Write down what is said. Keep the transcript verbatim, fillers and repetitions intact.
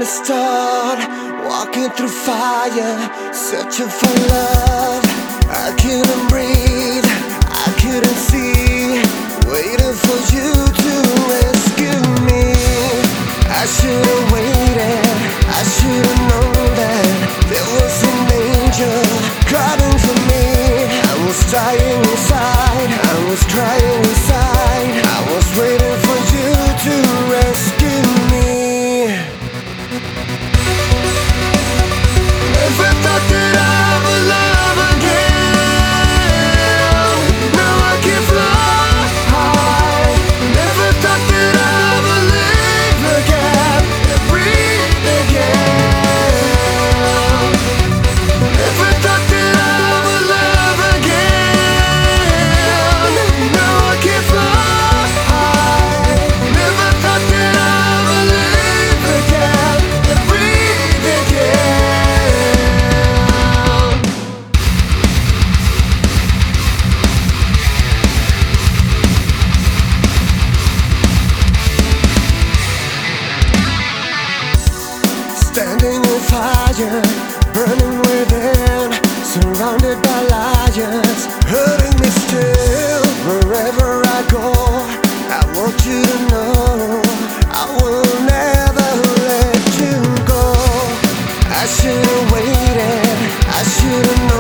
to start walking through fire, searching for love. I couldn't breathe, I couldn't see, waiting for you to rescue me. I should've waited, I should've known that there was an angel calling for me. I was dying inside, I was crying inside, I was waiting for you to rescue me. Never thought that I would love again. Now I can fly high. Never thought that I would live again and breathe again. Never thought that I would love again. Now I can fly high. Never thought that I would live again and breathe again. Standing in fire, burning within, surrounded by liars, hurting me still. Wherever I go, I want you to know I will never let you go. I should've waited, I should've known